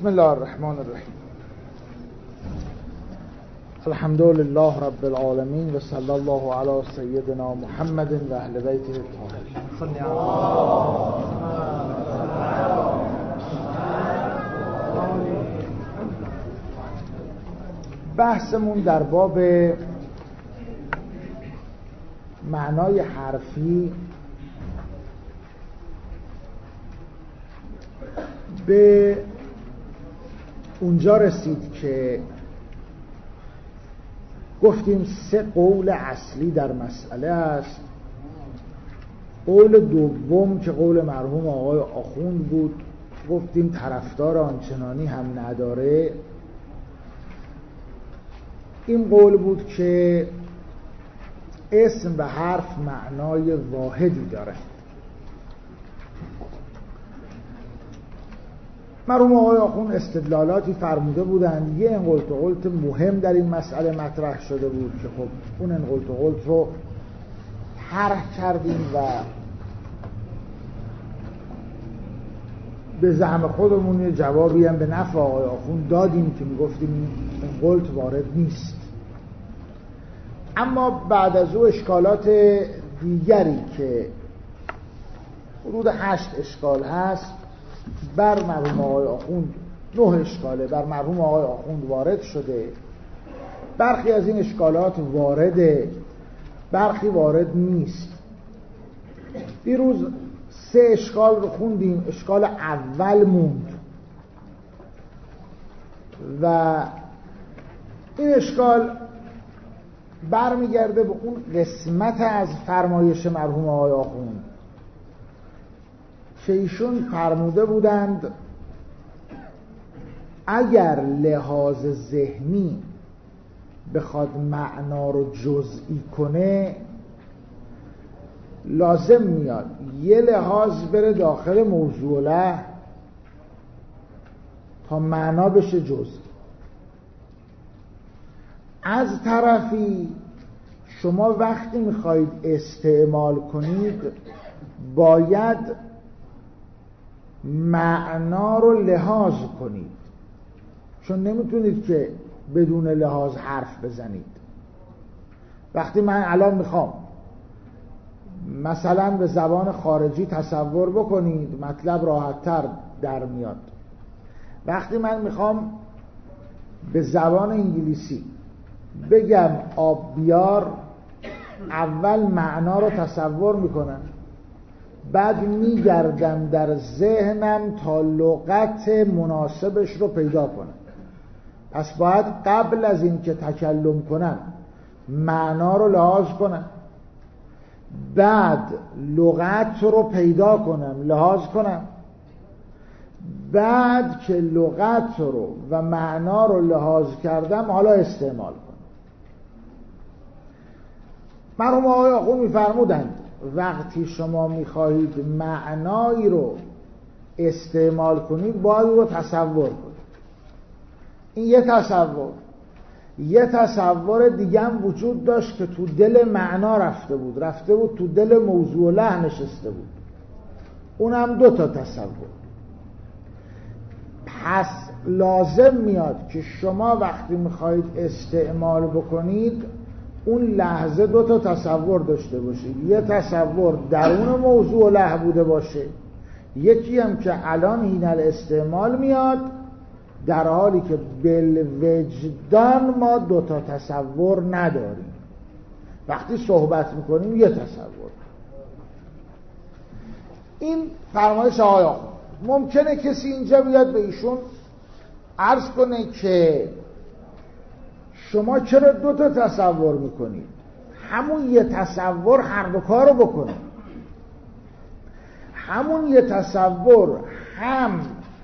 بسم الله الرحمن الرحیم. الحمد لله رب العالمین و صلی الله علی سیدنا محمد و اهل بیته الطاهرین. بحثمون در باب معنای حرفی به اونجا رسید که گفتیم 3 قول اصلی در مسئله است. قول دوم که قول مرحوم آقای آخوند بود، گفتیم طرفدار آنچنانی هم نداره. این قول بود که اسم و حرف معنای واحدی داره. مرحوم آقای آخوند استدلالاتی فرموده بودند. یه انقلت و قلت مهم در این مسئله مطرح شده بود که خب اون انقلت و قلت رو طرح کردیم و به زعم خودمون یه جوابی هم به نفع آقای آخوند دادیم که میگفتیم این انقلت وارد نیست. اما بعد از او اشکالات دیگری که حدود 8 اشکال هست بر مرحوم آقای آخوند، 9 اشکاله بر مرحوم آقای آخوند وارد شده. برخی از این اشکالات وارده، برخی وارد نیست. دیروز 3 اشکال رو خوندیم. اشکال اول موند و این اشکال برمیگرده به اون قسمت از فرمایش مرحوم آقای آخوند که ایشون فرموده بودند اگر لحاظ ذهنی بخواد معنا رو جزئی کنه، لازم میاد یه لحاظ بره داخل موضوع له تا معنا بشه جزئی. از طرفی شما وقتی میخواید استعمال کنید باید معنا رو لحاظ کنید، چون نمیتونید که بدون لحاظ حرف بزنید. وقتی من الان میخوام مثلا به زبان خارجی تصور بکنید، مطلب راحت‌تر در میاد. وقتی من میخوام به زبان انگلیسی بگم آب بیار، اول معنا رو تصور میکنم، بعد میگردم در ذهنم تا لغت مناسبش رو پیدا کنم. پس باید قبل از این که تکلم کنم معنا رو لحاظ کنم، بعد لغت رو پیدا کنم، لحاظ کنم، بعد که لغت رو و معنا رو لحاظ کردم حالا استعمال کنم. مرحوم آقای آخوند می‌فرمودند وقتی شما می‌خواهید معنایی رو استعمال کنید باید رو تصور کنید. این یه تصور دیگه هم وجود داشت که تو دل معنا رفته بود تو دل موضوع له نشسته بود. اونم 2 تا تصور. پس لازم میاد که شما وقتی میخواهید استعمال بکنید اون لحظه 2 تا تصور داشته باشید. یه تصور درون موضوع له بوده باشه، یکی هم که الان حین الاستعمال میاد، در حالی که بالوجدان ما 2 تا تصور نداریم. وقتی صحبت میکنیم یه تصور. این فرمایش آقای آخوند. ممکنه کسی اینجا بیاد به ایشون عرض کنه که شما چرا 2 تا تصور میکنید؟ همون یه تصور هر دو کارو بکنه. همون یه تصور هم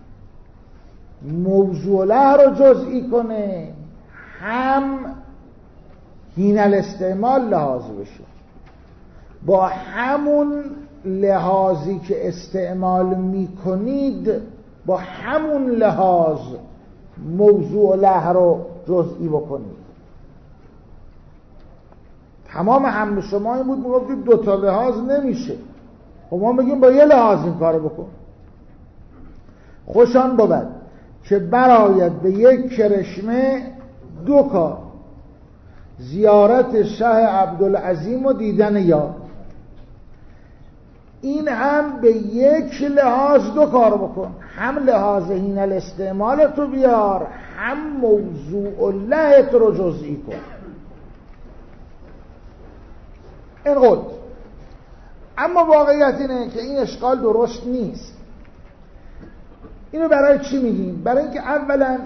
موضوع له رو جزئی کنه، هم حین الاستعمال لحاظ بشه. با همون لحاظی که استعمال میکنید با همون لحاظ موضوع له رو جزئی بکنید. تمام هم شما این بود میگفتید 2 تا لحاظ نمیشه. خب ما میگیم با یه لحاظ این کارو بکن. خوشان بود که برآید به یک کرشمه دو کار: زیارت شه عبدالعظیم و دیدن یار. این هم به یک لحاظ دو کار بکن، هم لحاظ هین الاستعمال تو بیار، هم موضوع الله تو رو جزئی کن. این قول. اما واقعیت اینه که این اشکال درست نیست. اینو برای چی میگیم؟ برای اینکه اولا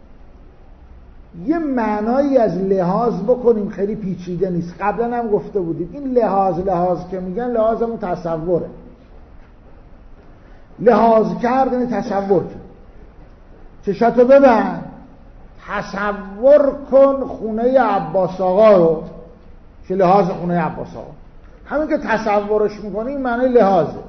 یه معنایی از لحاظ بکنیم خیلی پیچیده نیست. قبلا هم گفته بودیم این لحاظ که میگن لحاظ همون تصوره. لحاظ کرد یعنی تصور کن. چشاتو ببند، تصور کن خونه عباس آقا رو، که لحاظ خونه عباس آقا. همین که تصورش میکنی این معنی لحاظه.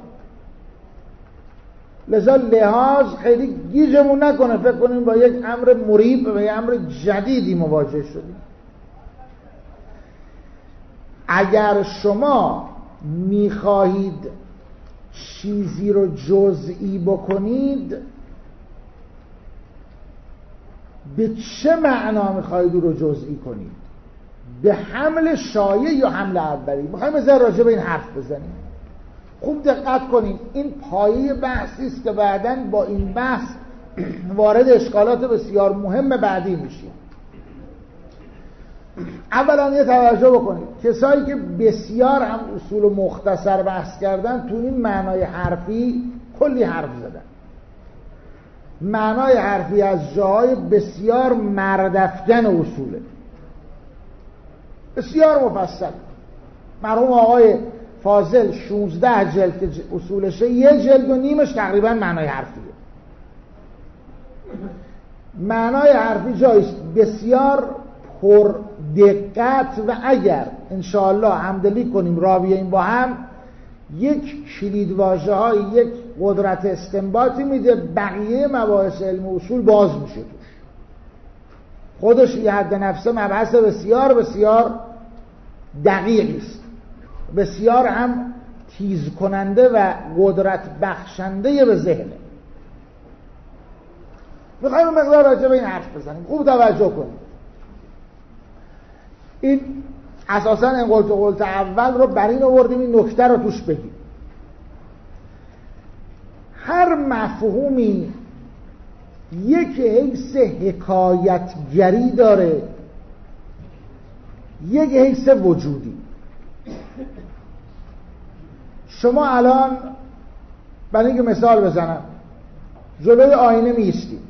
لذا لحاظ خیلی گیجمون نکنه فکر کنیم با یک امر مریب و یک امر جدیدی مواجه شدیم. اگر شما میخواهید چیزی رو جزئی بکنید، به چه معنا میخواهید او رو جزئی کنید؟ به حمل شایع یا حمل اولی؟ میخوایم از راجع به این حرف بزنیم. خوب دقت کنید، این پایه بحثی است که بعداً با این بحث وارد اشکالات بسیار مهم بعدی میشیم. اولا یه توجه بکنید، کسایی که بسیار هم اصول و مختصر بحث کردن تو این معنای حرفی کلی حرف زدن. معنای حرفی از جاهای بسیار مردافکن اصوله، بسیار مفصل. مرحوم آقای فاضل 16 جلد که اصولشه، 1 جلد و نیمش تقریبا معنای حرفیه. معنای حرفی جایست بسیار پر دقت و اگر انشاءالله همدلی کنیم راویین با هم، یک کلیدواژه های یک قدرت استنباطی میده، بقیه مباحث علم اصول باز میشه توش. خودش یه حد نفسه مبحث بسیار بسیار دقیقی است، بسیار هم تیز کننده و قدرت بخشنده به ذهنه. میخوایم مقدار راجع به این حرف بزنیم. خوب توجه کنیم. این اساسا این قلت اول رو بر این آوردیم این نکته رو توش بگیم. هر مفهومی یک حیث حکایتگری داره، یک حیث وجودی. شما الان برای اینکه مثال بزنم جلوی آینه می‌ایستید،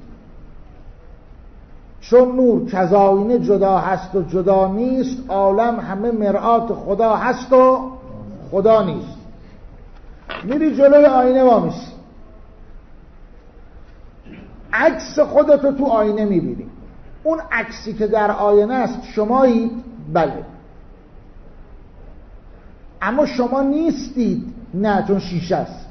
چون نور کز آینه جدا هست و جدا نیست، عالم همه مرآت خدا هست و خدا نیست. میری جلوی آینه وامیسی، عکس خودتو تو آینه میبینی. اون عکسی که در آینه است شمایید؟ بله. اما شما نیستید؟ نه، چون شیشه است.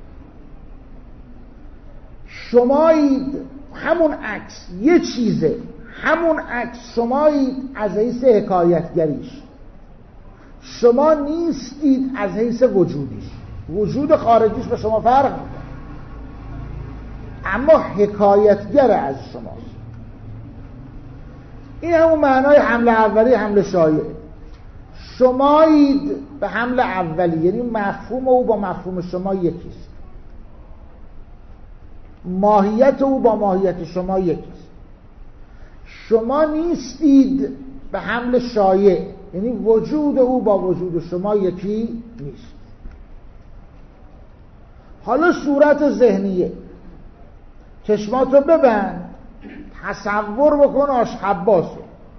شمایید، همون عکس یه چیزه، همون عکس شمایید از حیث حکایتگریش. شما نیستید از حیث وجودیش. وجود خارجیش به شما فرق میکنه، اما حکایتگر از شماست. این همون معنای حمل اولی، حمل شایع. شمایید به حمل اولی، یعنی مفهوم او با مفهوم شما یکیست، ماهیت او با ماهیت شما یکیست. شما نیستید به حمل شایع، یعنی وجود او با وجود شما یکی نیست. حالا صورت ذهنیه، چشماتو ببند، تصور بکن آشخباسو.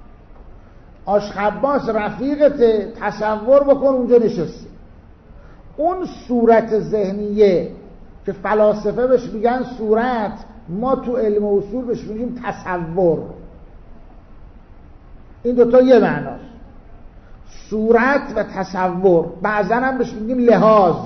آشخباس رفیقته، تصور بکن اونجا نشسته. اون صورت ذهنیه که فلاسفه بهش میگن صورت، ما تو علم اصول بهش میگیم تصور. این دوتا یه معناست، صورت و تصور. بعضا هم بهش میگیم لحاظ.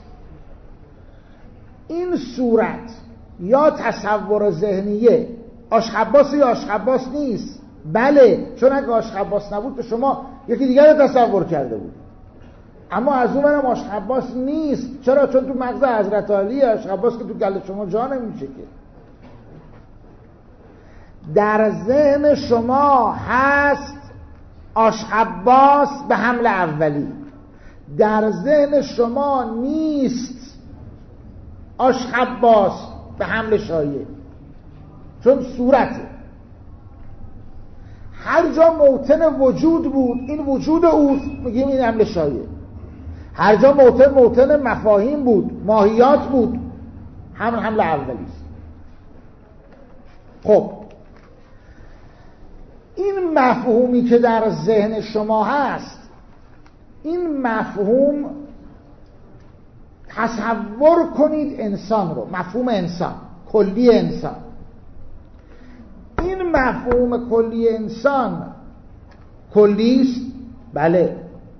این صورت یا تصور ذهنیه آشخباس یا آشخباس نیست. بله، چون اگه آشخباس نبود تو شما یکی دیگر رو تصور کرده بود. اما از اون برم آشخباس نیست. چرا؟ چون تو مغز حضرت علی آشخباس که تو گل شما جا نمیشه که. در ذهن شما هست آشخباس به حمل اولی، در ذهن شما نیست آشخباس به حمل شایع، چون صورته. هر جا موطن وجود بود این وجود اوست، میگیم این حمل شایع. هر جا موطن مفاهیم بود، ماهیات بود، همون حمل اولی است. خب این مفهومی که در ذهن شما هست، این مفهوم تصور کنید انسان رو، مفهوم انسان، کلی انسان. این مفهوم کلی انسان کلی است، بله،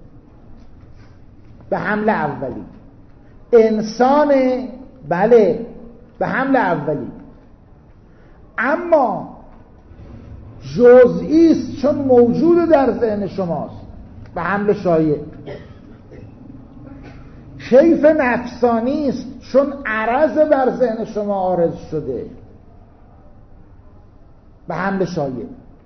به حمل اولی. انسان، بله، به حمل اولی. اما جزئی است چون موجود در ذهن شماست، به حمل شایع. کیف نفسانی است چون عرض بر ذهن شما عارض شده، به حمل شایع.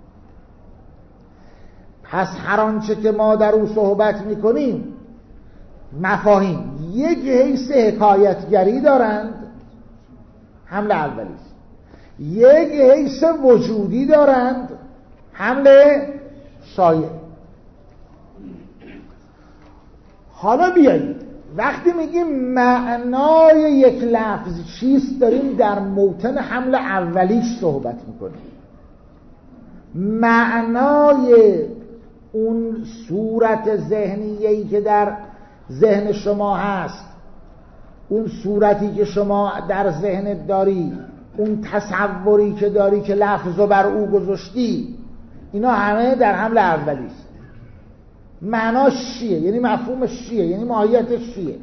پس هر آنچه که ما در او صحبت میکنیم، مفاهیم یک حیث حکایتگری دارند، حمل اولی است. یک حیث وجودی دارند، حمل شایع. حالا بیایید وقتی میگیم معنای یک لفظ چیست، داریم در موطن حمل اولیش صحبت میکنیم. معنای اون صورت ذهنیه‌ای که در ذهن شما هست، اون صورتی که شما در ذهنت داری، اون تصوری که داری که لفظو بر او گذاشتی، اینا همه در حمل اولی است. معناش چیه؟ یعنی مفهومش چیه؟ یعنی ماهیتش چیه؟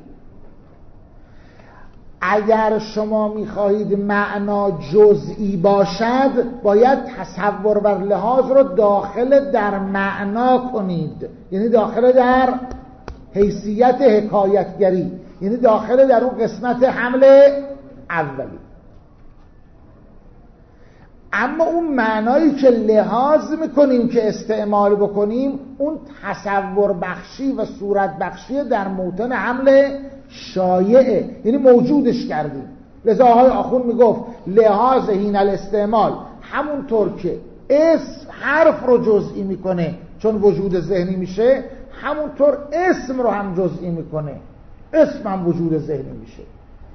اگر شما میخواهید معنا جزئی باشد، باید تصور بر لحاظ رو داخل در معنا کنید، یعنی داخل در حیثیت حکایتگری، یعنی داخل در اون قسمت حمل اولی. اما اون معنایی که لحاظ میکنیم که استعمال بکنیم، اون تصور بخشی و صورت بخشی در موطن حمل شایعه، یعنی موجودش کردیم. لذا آقای آخوند میگفت لحاظ حین الاستعمال، همونطور که اسم حرف رو جزئی میکنه چون وجود ذهنی میشه، همونطور اسم رو هم جزئی میکنه، اسم هم وجود ذهنی میشه.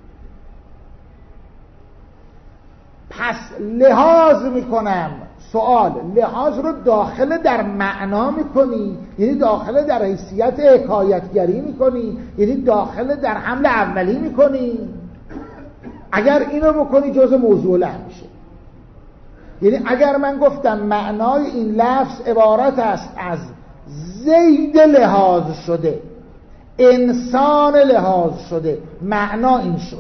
پس لحاظ میکنم، سوال، لحاظ رو داخل در معنا میکنی، یعنی داخل در حیثیت حکایتگری میکنی، یعنی داخل در حمل اولی میکنی. اگر اینو بکنی جزء موضوع لحن میشه. یعنی اگر من گفتم معنای این لفظ عبارت است از زید لحاظ شده، انسان لحاظ شده، معنا این شد،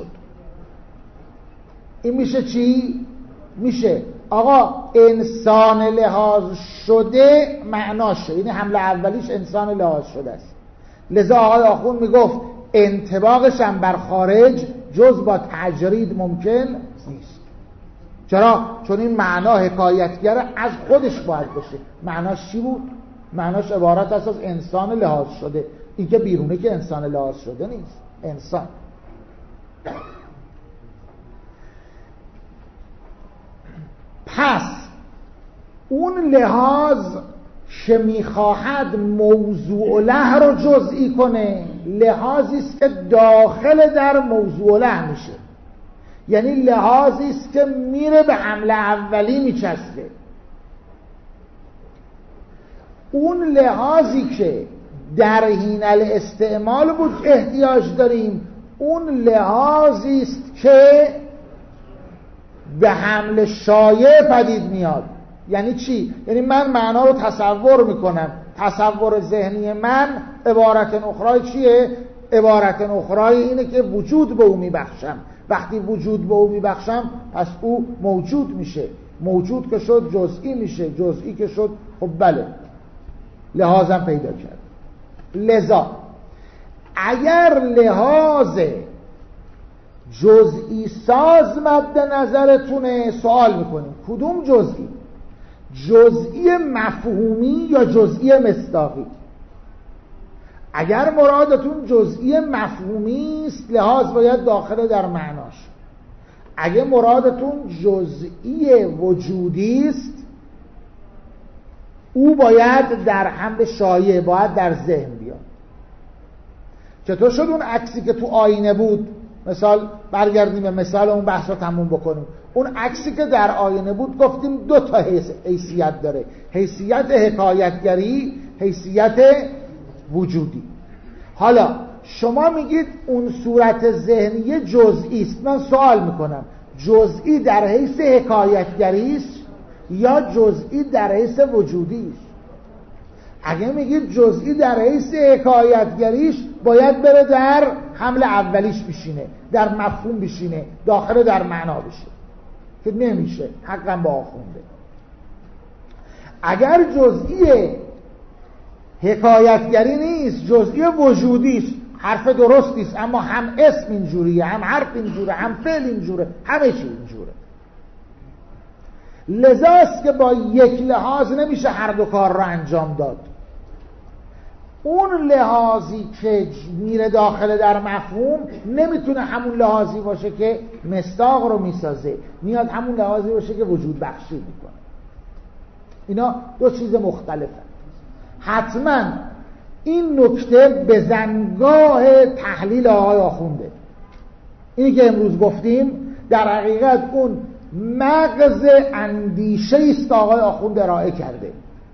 این میشه چی؟ میشه آقا انسان لحاظ شده معناشه، یعنی حمل اولیش انسان لحاظ شده است. لذا آقای آخوند میگفت انطباقش هم بر خارج جز با تجرید ممکن نیست. چرا؟ چون این معنا حکایتگر از خودش باید باشه. معناش چی بود؟ معناش عبارت است از انسان لحاظ شده. این که بیرونه که انسان لحاظ شده نیست، انسان. پس اون لحاظ که میخواهد موضوع له رو جزئی کنه، لحاظی است که داخل در موضوع له میشه، یعنی لحاظی است که میره به حمل اولی میچسبه. اون لحاظی که در حین الاستعمال بود احتیاج داریم، اون لحاظی است که به حمل شایع پدید میاد. یعنی چی؟ یعنی من معنا رو تصور میکنم، تصور ذهنی من عبارت اخرى چیه؟ عبارت اخرى اینه که وجود به او میبخشم. وقتی وجود به او میبخشم پس او موجود میشه، موجود که شد جزئی میشه، جزئی که شد خب بله لحاظم پیدا کرد. لذا اگر لحاظ جزئی ساز مد نظرتونه، سوال میکنیم کدوم جزئی؟ جزئی مفهومی یا جزئی مصداقی. اگر مرادتون جزئی مفهومی است لحاظ باید داخل در معناش. اگر مرادتون جزئی وجودی است او باید در حمل شایع، باید در ذهن بیاد. چطور شد اون عکسی که تو آینه بود، مثال برگردیم به مثال اون بحث رو تموم بکنیم، اون عکسی که در آینه بود گفتیم دو تا حیثیت داره، حیثیت حکایتگری، حیثیت وجودی. حالا شما میگید اون صورت ذهنی جزئی است. من سوال میکنم جزئی در حیث حکایتگری است یا جزئی در حیث وجودی است؟ اگه میگید جزئی در حیث حکایتگریش باید بره در حمل اولیش بشینه، در مفهوم بشینه، داخل در معنا بشه که نمیشه، حقا با آخونده. اگر جزئی حکایتگری نیست، جزئی وجودی است، حرف درستی است، اما هم اسم اینجوریه، هم حرف اینجوره، هم فعل اینجوره، همه چی اینجوره. لذاست که با یک لحاظ نمیشه هر دو کار را انجام داد. اون لحاظی که میره داخل در مفهوم نمیتونه همون لحاظی باشه که مصداق رو میسازه، میاد همون لحاظی باشه که وجود بخشی میکنه. اینا دو چیز مختلفه. حتما این نکته به زنگاه تحلیل آقای آخونده. اینی که امروز گفتیم در حقیقت اون مغز اندیشه است که آقای آخوند ارائه کرده.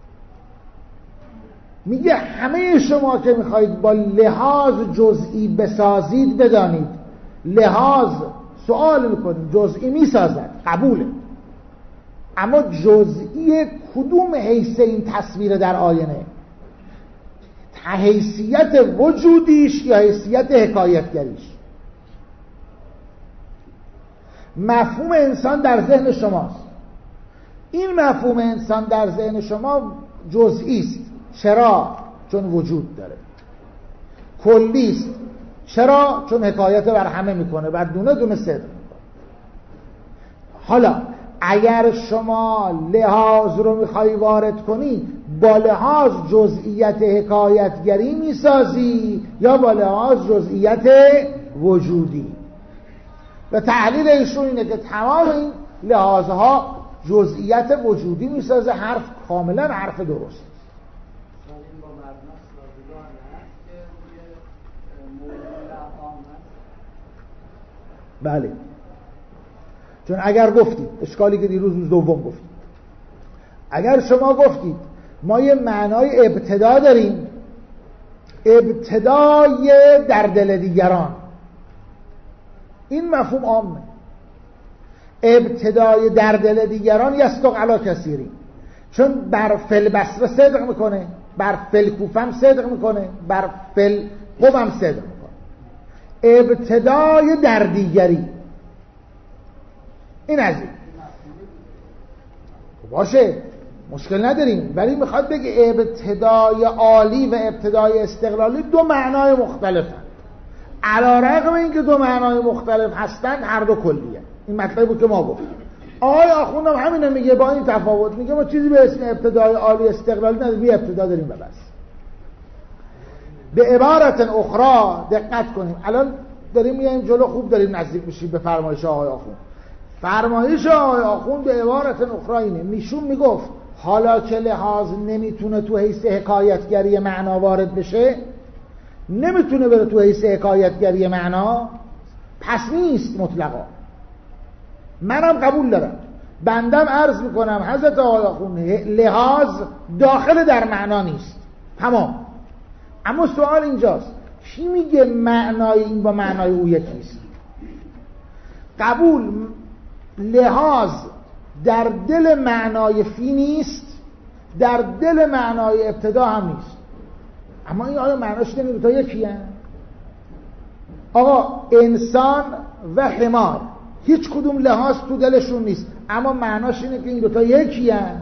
میگه همه شما که میخواید با لحاظ جزئی بسازید بدانید لحاظ سوال میکنید جزئی میسازد، قبوله، اما جزئی کدوم حیث این تصویر در آینه؟ حیثیت وجودیش یا حیثیت حکایتگریش؟ مفهوم انسان در ذهن شماست. این مفهوم انسان در ذهن شما جزئی است. چرا؟ چون وجود داره. کلی است. چرا؟ چون حکایت بر همه میکنه، بر دونه دونه صدق میکنه. حالا اگر شما لحاظ رو میخوای وارد کنی، با لحاظ جزئیت حکایتگری میسازی یا با لحاظ جزئیت وجودی؟ و تحلیل ایشون اینه که تمام این لحاظها جزئیت وجودی میسازه. حرف کاملا حرف درست. بله، چون اگر گفتید اشکالی که دیروز روز دوم گفتید، اگر شما گفتید ما یه معنای ابتدا داریم، ابتدای در دل دیگران، این مفهوم عامه. ابتدای در دل دیگران یصدق علی کثیرین، چون بر فل بصره صدق میکنه، بر فل کوفه هم صدق میکنه، بر فل قم هم صدق میکنه. ابتدای در دیگری، این از این باشه، مشکل نداریم، ولی میخواد بگه ابتدای عالی و ابتدای استقلالی دو معنای مختلفن. علی رغم اینکه دو معنای مختلف هستند هر دو کلیه. این مطلبی بود که ما گفتیم. آقای آخوند هم همینه میگه، با این تفاوت میگه ما چیزی به اسم ابتدای عالی استقلالی نداریم، یه ابتدا داریم و بس. به عبارت اخرى دقت کنیم، الان داریم میایم جلو، خوب داریم نزدیک میشیم به فرمایش آقای آخوند. فرمایش آقای آخوند به عبارت اخرى اینه، میشون میگفت حالا که لحاظ نمیتونه تو حیث حکایتگری معنا وارد بشه، نمیتونه بره تو حیث حکایتگری معنا، پس نیست مطلقا. منم قبول دارم، بندم عرض میکنم حضرت آقای آخوند لحاظ داخل در معنا نیست، تمام. اما سوال اینجاست کی میگه معنای این با معنای او یکیست؟ قبول، لحاظ در دل معنای فی نیست، در دل معنای ابتدا هم نیست. اما این آیا معناش نمیگه تا یکی هست؟ آقا انسان و حمار هیچ کدوم لحاظ تو دلشون نیست، اما معناش اینه که این دوتا یکی هست.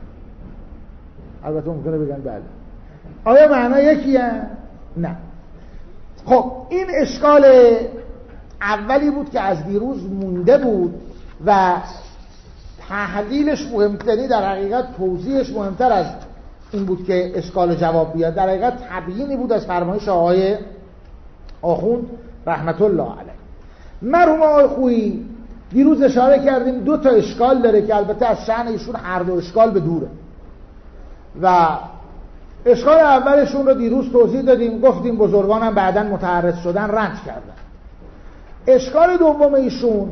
البته ممکنه بگن بله. آیا معنا یکی هست؟ نه. خب این اشکال اولی بود که از دیروز مونده بود و تحلیلش مهمتری، در حقیقت توضیحش مهمتر از این بود که اشکال جواب بیاد. در حقیقت تبیینی بود از فرمایش آقای آخوند رحمت الله علیه. مرحوم آقای خویی دیروز اشاره کردیم 2 تا اشکال داره که البته از شأن ایشون هر دو اشکال به دوره و اشکال اولشون رو دیروز توضیح دادیم، گفتیم بزرگانم بعداً متعرض شدن رنج کردن. اشکال دوم ایشون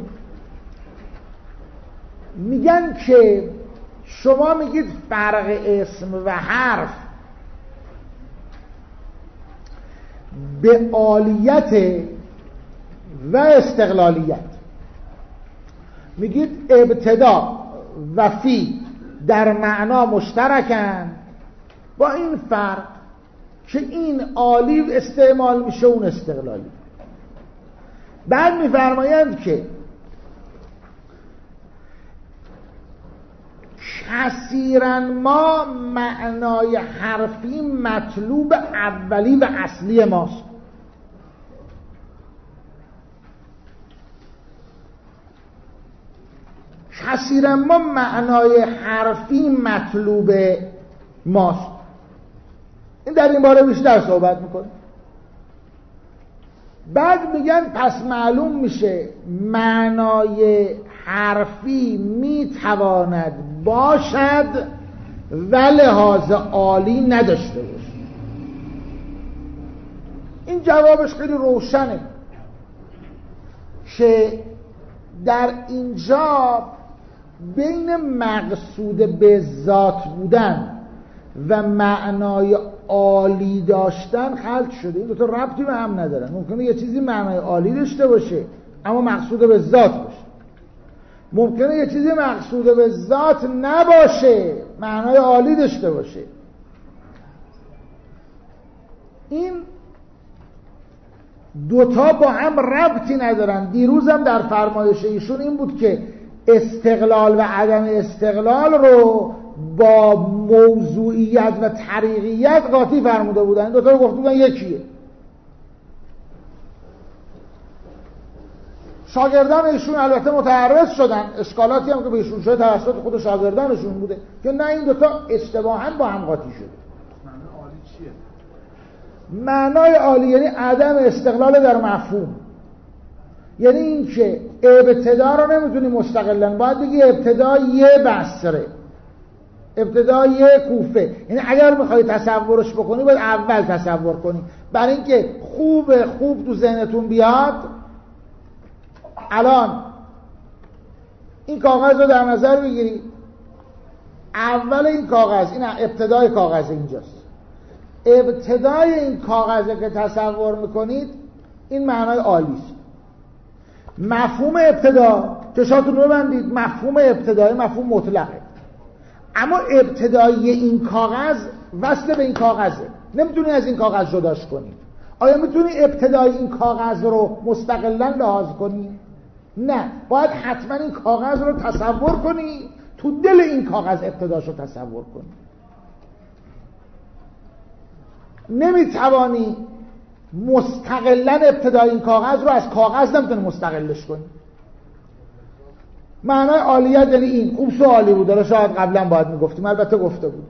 میگن که شما میگید فرق اسم و حرف به عالیت و استقلالیت، میگید ابتدا و فی در معنا مشترکن، با این فرق که این عالی استعمال میشه اون استقلالی. بعد میفرمایند که کثیراً ما معنای حرفی مطلوب اولی و اصلی ماست. کثیراً ما معنای حرفی مطلوب ماست. این در این باره بیشتر صحبت میکنه. بعد میگن پس معلوم میشه معنای حرفی میتواند باشد و لحاظ عالی نداشته باشه. این جوابش خیلی روشنه که در اینجا بین مقصود به ذات بودن و معنای عالی داشتن خلط شده. این 2 تا ربطی به هم ندارن. ممکنه یه چیزی معنای عالی داشته باشه اما مقصود به ذات باشه، ممکنه یه چیزی مقصود به ذات نباشه معنای عالی داشته باشه. این 2 تا با هم ربطی ندارن. دیروزم در فرمایش ایشون این بود که استقلال و عدم استقلال رو با موضوعیت و طریقیت قاطی فرموده بودن. این 2 تا رو گفته بودن یکیه. شاگردان ایشون البته متعرض شدن، اشکالاتی هم که به ایشون شده توسط خود شاگردانشون بوده که نه این 2 تا اشتباهاً با هم قاطی شده. معنای عالی چیه؟ معنای عالی یعنی عدم استقلال در مفهوم، یعنی این که ابتدا رو نمیتونی مستقلاً، باید بگی ابتدا یه بصره، ابتدا یه کوفه. یعنی اگر میخوای تصورش بکنی باید اول تصور کنی. برای اینکه خوب تو ذهنتون بیاد، الان این کاغذ رو در نظر بگیری. اول این کاغذ، این ابتدای کاغذ اینجاست. ابتدای این کاغذه که تصور میکنید این معنای عالی است. مفهوم ابتدا، چشاتون رو ببندید، مفهوم ابتدای مفهوم مطلقه، اما ابتدای این کاغذ وصل به این کاغذه، نمیتونی از این کاغذ جداش کنی. آیا میتونی ابتدای این کاغذ رو مستقلاً لحاظ کنی؟ نه، باید حتما این کاغذ رو تصور کنی، تو دل این کاغذ ابتداش رو تصور کنی. نمیتوانی مستقلاً ابتدای این کاغذ رو از کاغذ نمیتونی مستقلش کنی. معنای عالیت یعنی این. خوب سوالی بود، داره شاید قبلا باید میگفتیم، البته گفته بود.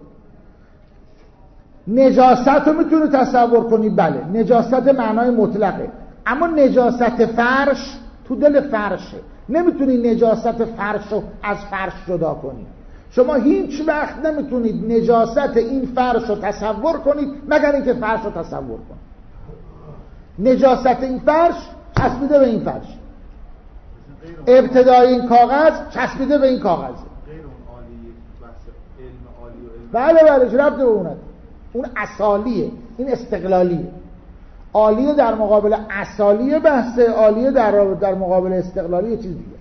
نجاست رو میتونی تصور کنی، بله، نجاست معنای مطلقه، اما نجاست فرش تو دل فرشه. نمیتونی نجاست فرش رو از فرش جدا کنی. شما هیچ وقت نمیتونید نجاست این فرش رو تصور کنید مگر اینکه فرش رو تصور کنید. نجاست این فرش چسبیده به این فرش، ابتدای این کاغذ چسبیده به این کاغذ. غیر اون عالی، بحث علم عالی و علم. بله، ربط به اون اصالیه، این استقلالیه. عالیه در مقابل اصالیه، بحث عالیه در مقابل استقلالیه چیز دیگه.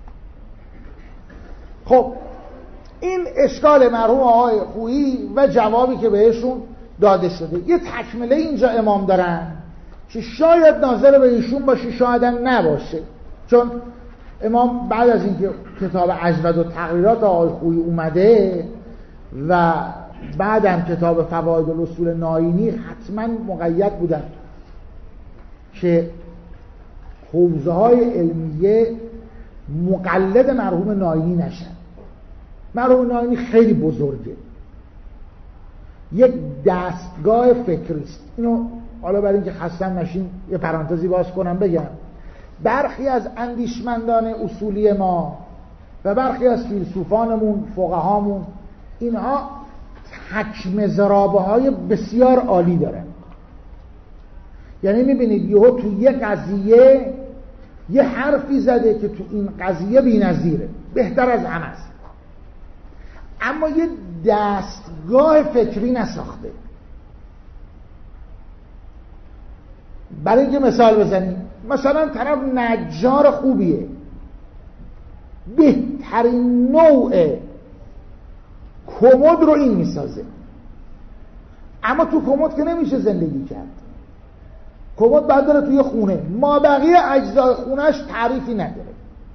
خب این اشکال مرحوم آقای خویی و جوابی که بهشون داده شده. یه تکمله اینجا امام دارن که شاید ناظر به ایشون باشه، شاید هم نباشه، چون امام بعد از اینکه کتاب اجود و تقریرات آقای خویی اومده و بعدم کتاب فواید الاصول ناینی، حتما مقید بودن که حوزه های علمیه مقلد مرحوم ناینی نشن. مرحوم ناینی خیلی بزرگه، یک دستگاه فکری است. اینو حالا برای اینکه خستم نشین یه پرانتزی باز کنم بگم، برخی از اندیشمندان اصولی ما و برخی از فیلسوفانمون، فقهامون، اینها تکمزرابه های بسیار عالی دارن. یعنی میبینید یهو تو یه قضیه یه حرفی زده که تو این قضیه بی‌نظیره، بهتر از همه است، اما یه دستگاه فکری نساخته. برای اینکه مثال بزنیم، مثلا طرف نجار خوبیه، بهترین نوع کمد رو این میسازه، اما تو کمد که نمیشه زندگی کرد. کمد باید داره توی خونه، ما بقیه اجزای خونهش تعریفی نداره.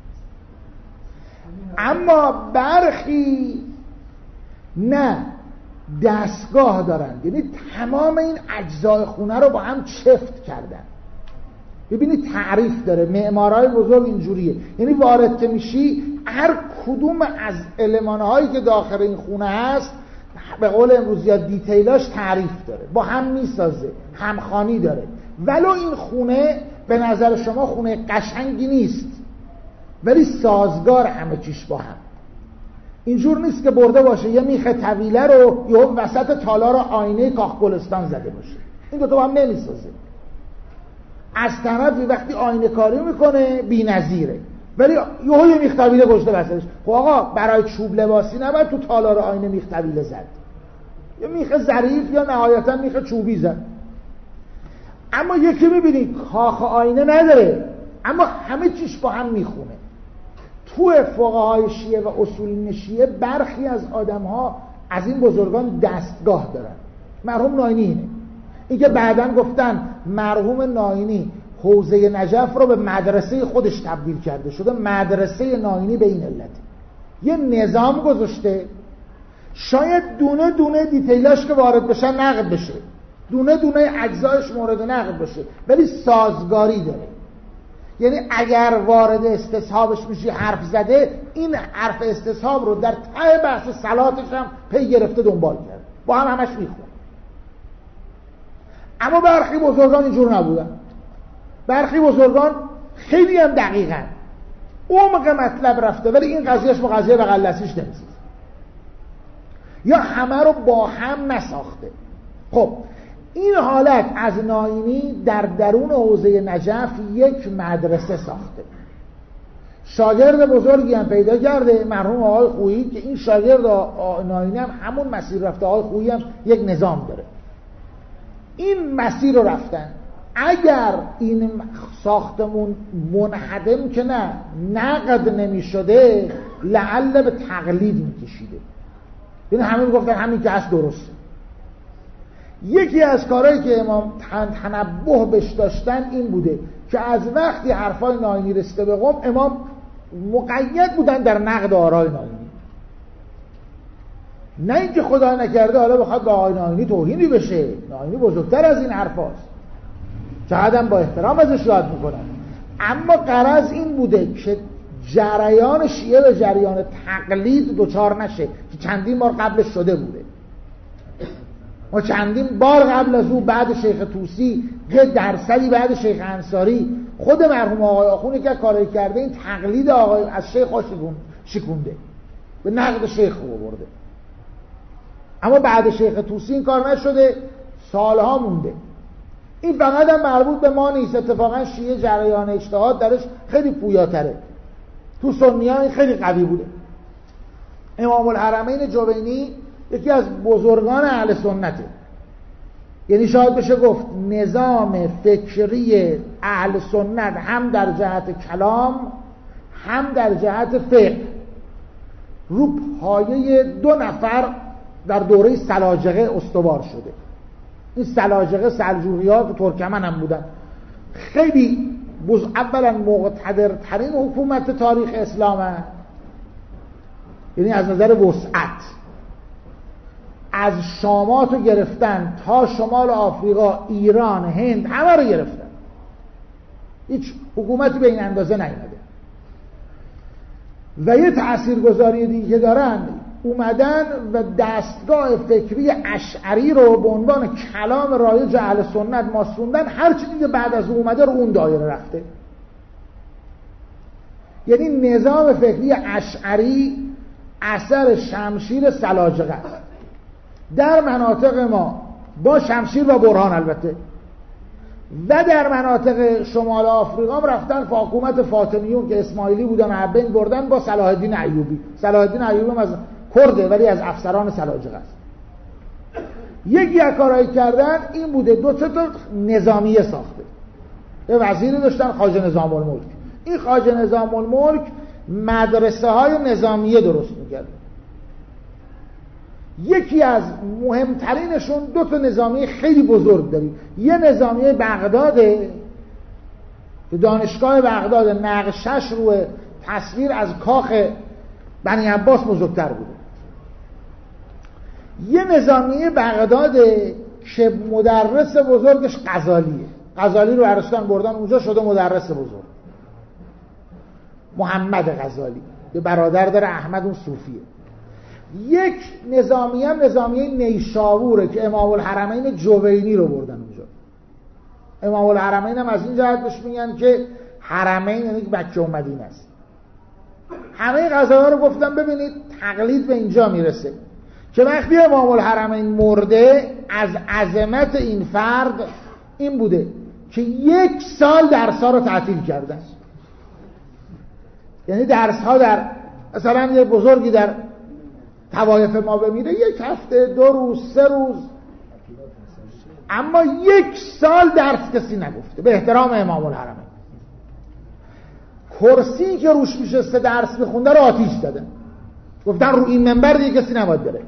اما برخی نه، دستگاه دارن، یعنی تمام این اجزای خونه رو با هم چفت کردن. ببینید تعریف داره، معمارای بزرگ اینجوریه، یعنی وارد که میشی هر کدوم از المان‌هایی که داخل این خونه هست به قول امروزی ها دیتیلاش تعریف داره، با هم میسازه، همخوانی داره. ولو این خونه به نظر شما خونه قشنگی نیست، ولی سازگار همه چیش با هم. اینجور نیست که برده باشه یه میخ طویله رو یه وسط تالار آینه کاخ گلستان زده باشه، این دوتا با هم نمیسازه. از طرفی وقتی آینه کاری میکنه بی‌نظیره، ولی یه میخ طویله گذاشته وسطش. خب آقا برای چوب لباسی نباید تو تالار آینه میخ طویله زد، یه میخ ظریف یا نهایتا میخ چوبی زد. اما یکی میبینی کاخ آینه نداره، اما همه چیش با هم میخونه. تو فقهای شیعه و اصولین شیعه برخی از آدم‌ها از این بزرگان دستگاه دارن. مرحوم ناینی اینه. این که بعدن گفتن مرحوم ناینی حوزه نجف رو به مدرسه خودش تبدیل کرده، شده مدرسه ناینی به این علت. یه نظام گذاشته، شاید دونه دونه دیتیلاش که وارد بشه نقد بشه، دونه دونه اجزایش مورد نقد بشه، ولی سازگاری داره. یعنی اگر وارد استصحابش میشی حرف زده، این حرف استصحاب رو در ته بحث صلاتش هم پی گرفته دنبال کرد، با هم همش میخون. اما برخی بزرگان اینجور نبودن. برخی بزرگان خیلی هم دقیقاً عمق مطلب رفته، ولی این قضیهش با قضیه بغل دستیش نمیسید، یا همه رو با هم نساخته. خب این حالت از ناینی در درون حوزه نجف یک مدرسه ساخته. شاگرد بزرگی هم پیدا کرده، مرحوم آقای خویی، که این شاگرد ناینی هم همون مسیر رفته. آقای خویی هم یک نظام داره، این مسیر رو رفتن. اگر این ساختمون منهدم که نه نقد نمی شده، لعل به تقلید می کشیده. یعنی همین گفتن همین که هست درسته. یکی از کارهایی که امام تنبه بهش داشتن این بوده که از وقتی حرفای ناینی رسیده به قم، امام مقید بودن در نقد آرای ناینی. نه اینکه خدا نکرده حالا بخواد به آقای ناینی توهینی بشه، ناینی بزرگتر از این حرفاست، چقدر با احترام ازش یاد میکنن. اما غرض این بوده که جریان شیعه به جریان تقلید دوچار نشه که چندین بار قبلش شده بوده. ما چندین بار قبل از او، بعد شیخ طوسی، یه درصدی بعد شیخ انصاری، خود مرحوم آقای آخونی که کاری کرده این تقلید آقای از شیخ شکونده، به نقد شیخ رو برده. اما بعد شیخ طوسی این کار نشده، سالها مونده. این فقط هم مربوط به ما نیست، اتفاقا شیعه جریان اجتهاد درش خیلی پویاتره. تو سنیان این خیلی قوی بوده. امام الحرمین جوینی یکی از بزرگان اهل سنته، یعنی شاید بشه گفت نظام فکری اهل سنت هم در جهت کلام هم در جهت فقه رو پایه 2 نفر در دوره سلاجقه استوار شده. این سلاجقه سلجوقی‌ها تو ترکمن هم بودن، خیلی اولا مقتدرترین حکومت تاریخ اسلام هست، یعنی از نظر وسعت از شامات رو گرفتن تا شمال آفریقا، ایران، هند، همه رو گرفتن. هیچ حکومتی به این اندازه نیامده. و یه تاثیرگذاری دیگه دارن، اومدن و دستگاه فکری اشعری رو به عنوان کلام رایج اهل سنت ماسوندن، هر چیزی که بعد از اومده رو اون دایره رفته. یعنی نظام فکری اشعری اثر شمشیر سلاجقه است در مناطق ما، با شمشیر و برهان البته، و در مناطق شمال آفریقا هم رفتن با حکومت فاطمیون که اسماعیلی بودن و بین بردن با صلاح الدین ایوبی. صلاح الدین ایوبی هم از کرده ولی از افسران سلاجقه است. یکی از کارهایی کردن این بوده دو تا نظامیه ساخته. یه وزیری داشتن خواجه نظام الملک. این خواجه نظام الملک مدرسه های نظامیه درست میکرد. یکی از مهمترینشون دو تا نظامیه خیلی بزرگ داریم. یه نظامیه بغداده که دانشگاه بغداد نقشش روی تصویر از کاخ بنی عباس بزرگتر بوده. یه نظامیه بغداده که مدرس بزرگش غزالیه. غزالی رو عرستان بردن اونجا شده مدرس بزرگ، محمد غزالی، به برادر داره احمد اون صوفیه. یک نظامیه هم نظامیه نیشابوره که امام الحرمین جوینی رو بردن اونجا. امام الحرمین هم از این جهت بهش میگن که حرمین یعنی مکه و مدینه است. همه قضایا رو گفتم ببینید تقلید به اینجا میرسه که وقتی امام الحرمین مرده از عظمت این فرد این بوده که 1 سال درس‌ها رو تعطیل کردن. یعنی درس‌ها در مثلا یه بزرگی در طوایف ما بمیره 1 هفته 2 روز 3 روز، اما 1 سال درس کسی نگفته به احترام امام الحرمین. کرسی که روش میشسته درس میخونده رو آتیش دادن، گفتن رو این منبر دیگه کسی نباید بره.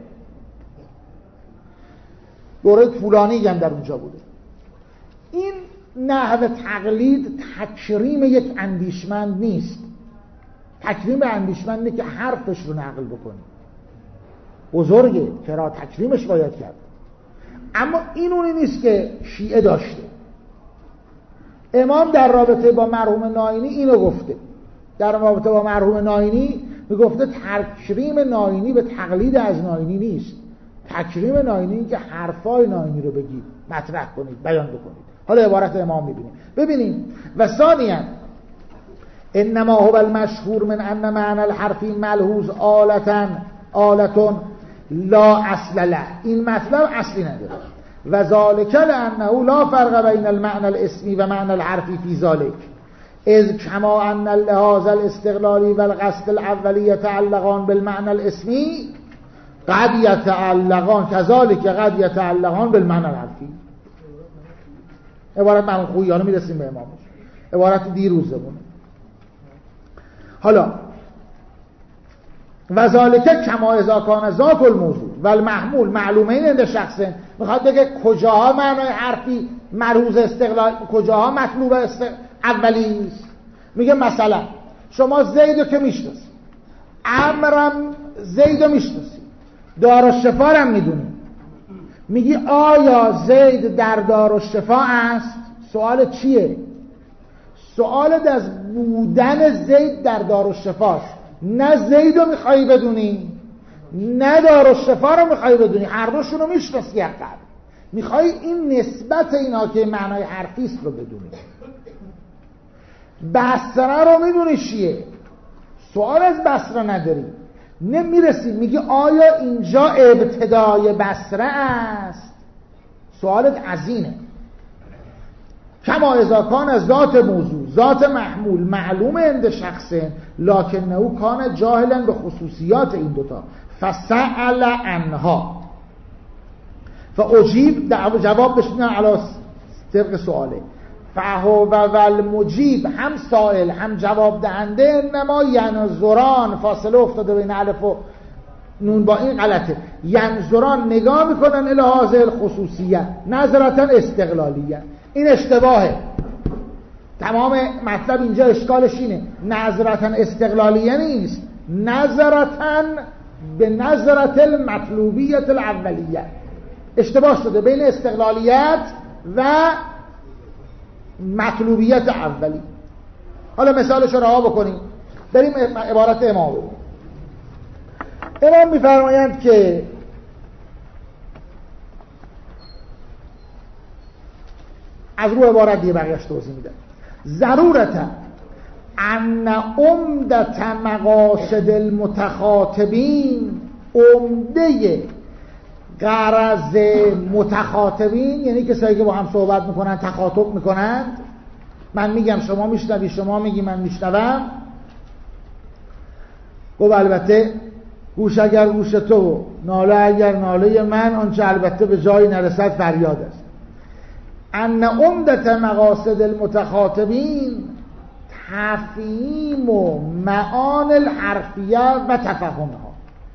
دوره طولانی هم در اونجا بوده. این نحو تقلید تکریم یک اندیشمند نیست. تکریم به اندیشمنده که حرفش رو نقل بکنه، بزرگه چرا تکریمش باید کرد. اما این اونی نیست که شیعه داشته. امام در رابطه با مرحوم ناینی اینو گفته. در رابطه با مرحوم ناینی میگفته تکریم ناینی به تقلید از ناینی نیست. تکریم ناینی این که حرفای ناینی رو بگید، مطرح کنید، بیان بکنید. حالا عبارت امام میبینیم. ببینیم و ثانیاً انما هو المشهور من ان معنی الحرفی ملحوظ آلتون لا اصل له. این مطلب اصلی نداره. و ذالک لانه لا فرق بین المعنى الاسمی و معنی الحرفی فی ذالک اذ کما ان اللحاظ الاستقلالی و القصد الاولی یتعلقان بالمعنى الاسمی قد یتعلقان کذالک قد یتعلقان بالمعنى الحرفی. عبارت من خویانه میرسیم به امامش، عبارت دیروزمونه. حالا و ذالک کما اذا کان ذات الموضوع و المحمول معلومین عند شخص، میخواد بگه کجاها معنای حرفی ملحوظ استقلال، کجاها مطلوب اولی است. میگه مثلا شما زیدو که میشناسی، عمرم زیدو میشناسی، دارالشفا هم میدونی، میگی آیا زید در دارالشفا است؟ سوال چیه؟ سوال از بودن زید در دارالشفا است. نه زیدو میخوایی بدونی نه دارالشفا رو میخوایی بدونی، هر دوشون رو میشناسی عقب، میخوای این نسبت اینا که معنای حرفی است رو بدونی. بصره رو میدونی چیه؟ سوال از بصره نداری، نمیرسی میگی آیا اینجا ابتدای بصره است؟ سوالت از اینه. کما اذا کان از ذات موضوع ذات محمول معلوم عند شخص لکنه کان جاهلا به خصوصیات این دوتا فسأل عنها فاجیب جواب بشنن علی طبق سواله فهو و المجیب هم سائل هم جواب دهنده انما ینظران فاصله افتاده بین الف و نون با این غلطه. ینظران نگاه میکنن الی هذه الخصوصیه نظرتا استقلالیه. این اشتباهه. تمام مطلب اینجا اشکالش اینه نظرتا استقلالیه نیست، نظرتا به نظرت المطلوبیت الاولیه. اشتباه شده بین استقلالیت و مطلوبیت اولی. حالا مثالش رو رها بکنیم، بریم عبارت امام. امام میفرمایند که از رو عبارت دیگه بقیه‌اش توضیح میدن. ضرورتا ان عمدت مقاصد المتخاطبین، عمده غرض متخاطبین یعنی کسایی که با هم صحبت میکنن، تخاطب میکنند، من میگم شما میشنوی، شما میگی من میشنوم، خب البته گوش اگر گوش تو، ناله اگر ناله من، آنچه البته به جایی نرسد فریاد است. ان عمدت مقاصد المتخاطبین تفهیم و معانی الحرفیه و تفهمها.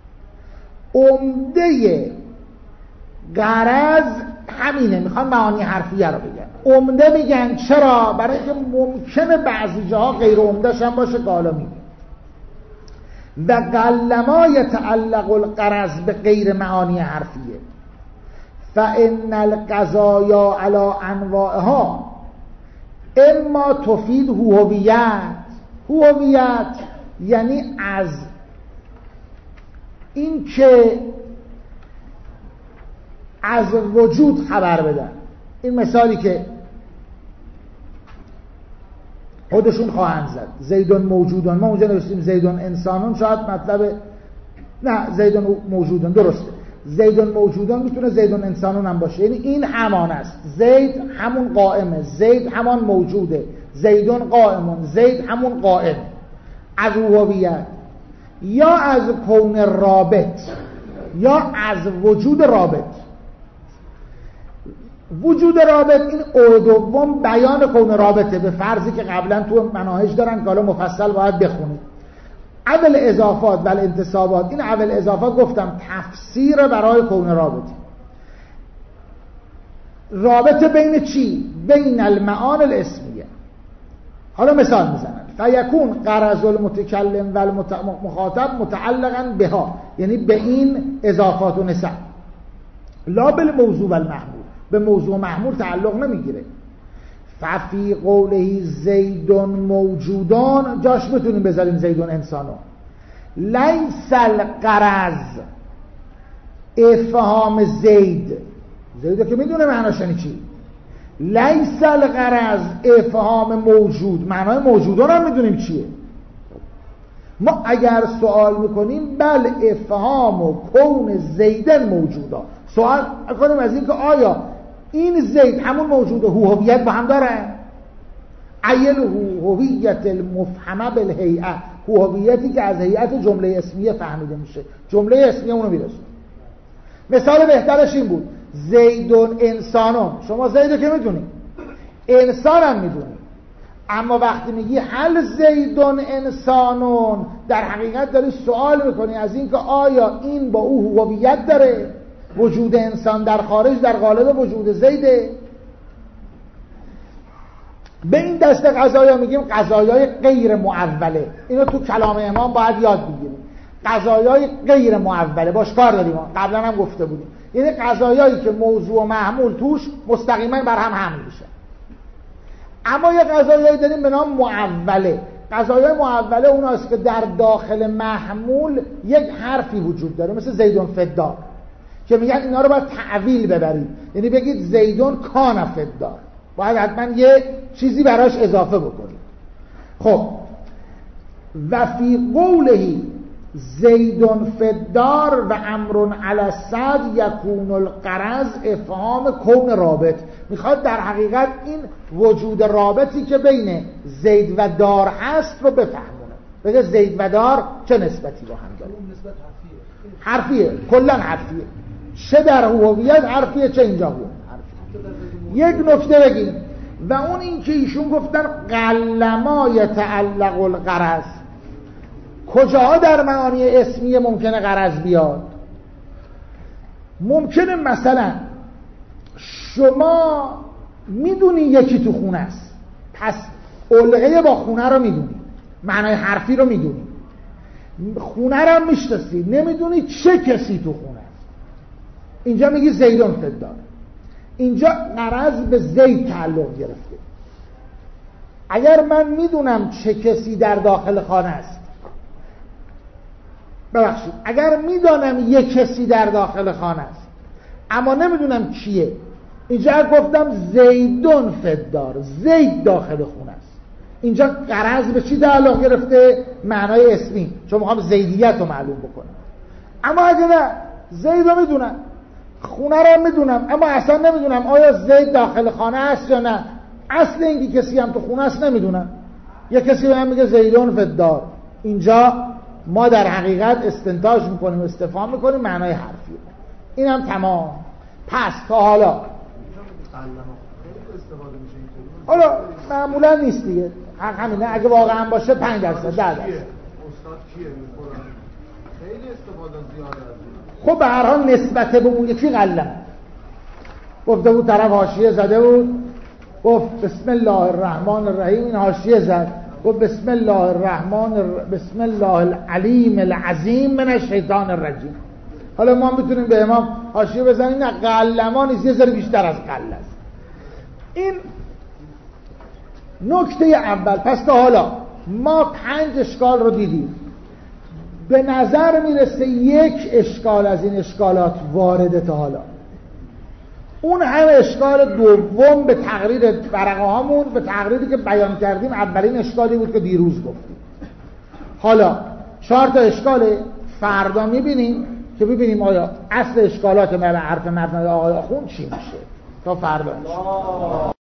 عمده غرض همینه، میخوان معانی حرفیه رو بگن. عمده میگن چرا؟ برای اینکه ممکنه بعضی جاها غیر عمده‌ش هم باشه که حالا میگن. و قلما یتعلق الغرض به غیر معانی حرفیه فان القضایا علی انواعها اما تفید هویت. هویت یعنی از این که از وجود خبر بدن. این مثالی که خودشون خواهند زد، زیدون موجودون، ما اونجا نوشتیم زیدون انسانون، شاید مطلب نه زیدون موجودون درسته، زیدون موجودون میتونه زیدون انسانون هم باشه، یعنی این همان است. زید همون قائمه، زید همان موجوده، زیدون قائمون، زید همون قائم. از هویت یا از کون رابط یا از وجود رابط. وجود رابط این او دوم بیان کون رابطه، به فرضی که قبلا تو مناهج دارن که حالا مفصل باید بخونید. اول اضافات و انتصابات، این اول اضافات گفتم تفسیر برای کون رابطه. رابطه بین چی؟ بین المعانی الاسمیه. حالا مثال میزنن فیکون غرض المتکلم و المخاطب متعلقا بها، یعنی به این اضافات و نسب، لا بالموضوع و المحمول، به موضوع و محمول تعلق نمیگیره. ففی قوله زیدون موجودان، جاش میتونیم بذاریم زیدون انسانون. لیس الغرض افهام زید که میدونه معناش یعنی چی. لیس الغرض افهام موجود، معنای موجودان هم میدونیم چیه. ما اگر سوال میکنیم بل افهام و کون زیدن موجودا، سوال کنیم از این که آیا این زید همون موجود هویت با هم داره؟ عیل هویت المفهمه بالهیئه، هویتی که از هیئت جمله اسمیه فهمیده میشه، جمله اسمیه اونو میرسه. مثال بهترش این بود زیدون انسانون، شما زیدو که میدونی، انسان هم میدونی، اما وقتی میگی هل زیدون انسانون در حقیقت داری سوال میکنی از این که آیا این با او هویت داره، وجود انسان در خارج در قالب وجود زیده. به این دسته قضایا میگیم قضایای غیر معوله. اینو تو کلام امام باید یاد بگیریم. قضایای غیر معوله باش کار داریم، قبلا هم گفته بودیم، یعنی قضایایی که موضوع و محمول توش مستقیما بر هم حمل میشه. اما یه قضایایی داریم به نام معوله. قضایای معوله اوناست که در داخل محمول یک حرفی وجود داره، مثل زیدون فدار که میگن اینا رو باید تعویل ببرید، یعنی بگید زیدون کان فدار، باید حتما یه چیزی براش اضافه بکنید. خب و فی قوله زیدون فدار و امرون علی الصد یکون الغرض افهام کون رابط، میخواد در حقیقت این وجود رابطی که بین زید و دار هست رو بفهمونه، بگه زید و دار چه نسبتی با هم داره. نسبت حرفیه، کلا حرفیه، چه در هویت حرفیه چه اینجا بود حرفیه. یک نکته بگیم و اون این که ایشون گفتن قلما یتعلق الغرض، کجاها در معانی اسمیه ممکنه غرض بیاد؟ ممکنه مثلا شما میدونی یکی تو خونه است، پس علقه با خونه رو میدونی، معنای حرفی رو میدونی، خونه رو هم میشناسی، نمیدونی چه کسی تو خونه است. اینجا میگی زیدون فدار، اینجا غرض به زید تعلق گرفته. اگر من میدونم چه کسی در داخل خانه است، ببخشید اگر میدانم یک کسی در داخل خانه است اما نمیدونم کیه، اینجا گفتم زیدون فدار، زید داخل خونه است. اینجا غرض به چی تعلق گرفته؟ معنای اسمی، چون میخوام زیدیت رو معلوم بکنم. اما اگه نه، زید رو میدونم، خونه رو میدونم، اما اصلا نمیدونم آیا زید داخل خانه است یا نه، اصل اینکه کسی هم تو خونه است نمیدونم، یا کسی به من میگه زیدون فدار، اینجا ما در حقیقت استنتاج میکنیم، استفهام میکنیم، معنای حرفیه. این هم تمام. پس تا حالا حالا معمولا نیست دیگه، همینه، اگه واقعا باشه 5% 10%. استاد کیه؟ خیلی استفاده زیاده از خب به هر حال نسبت به اون یکی قلم گفته بود، طرف حاشیه زده بود، گفت بسم الله الرحمن الرحیم، این حاشیه زد، گفت بسم الله العلیم العظیم من الشیطان الرجیم. حالا ما میتونیم به امام حاشیه بزنیم، نه قلمان نیست، یه ذره بیشتر از قل است. این نکته اول. پس تا حالا ما 5 اشکال رو دیدیم. به نظر میرسه یک اشکال از این اشکالات وارده تا حالا، اون هم اشکال دوم به تقریر ورقه هامون، به تقریری که بیان کردیم، اولین اشکالی بود که دیروز گفتیم. حالا 4 تا اشکال فردا میبینیم که ببینیم آیا اصل اشکالات من حرف مبنای آقای آخوند چی میشه. تا فردا.